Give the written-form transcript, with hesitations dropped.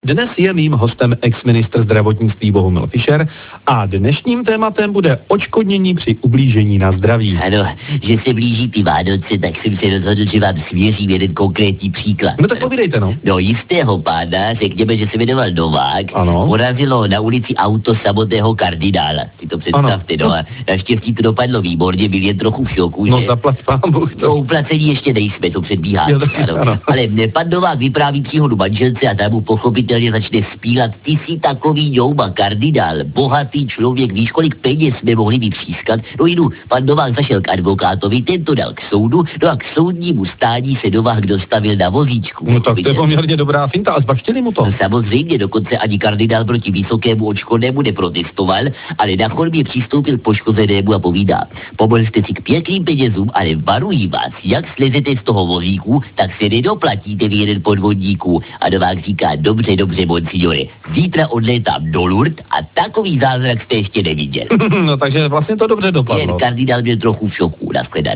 Dnes je mým hostem ex-ministr zdravotnictví Bohumil Fischer a dnešním tématem bude odškodnění při ublížení na zdraví. Ano, že se blíží ty Vánoce, tak jsem se rozhodl, že vám svěřím jeden konkrétní příklad. No tak povídejte, no. No jistého pána, řekněme, že se jmenoval Novák, ano. Porazilo na ulici auto samotného kardinála. Si to představte, ano. No a naštěstí to dopadlo výborně, byl jen trochu v šoku, no, že... zaplať pán Bůh. No uplacení ještě nejsme, to předbíhá. Ano. Ale pan Novák vypráví příhodu manželce a tam mu pochopitelně začne spílat: ty jsi takový ňouma, kardinál, bohatý člověk, víš, kolik peněz jsme mohli vytřískat. No jdu, pan Novák zašel k advokátovi, ten to dal k soudu, no a k soudnímu stání se Novák dostavil na vozíčku. No tak to je poměrně dobrá finta, a zbaštili mu to. No, samozřejmě, dokonce ani kardinál proti vysokému odškodnému neprotestoval, ale na chodbě přistoupil k poškozenému a povídá: pomohl jste si k pěkným penězům, ale varuji vás, jak slezete z toho vozíku, tak se nedoplatíte v jeden podvodníků. A Novák říká: dobře, monsignore, zítra odlétám do Lourdes a takový zázrak jste ještě neviděl. No takže vlastně to dobře dopadlo. Jen kardinál byl trochu v šoku, nashledanou.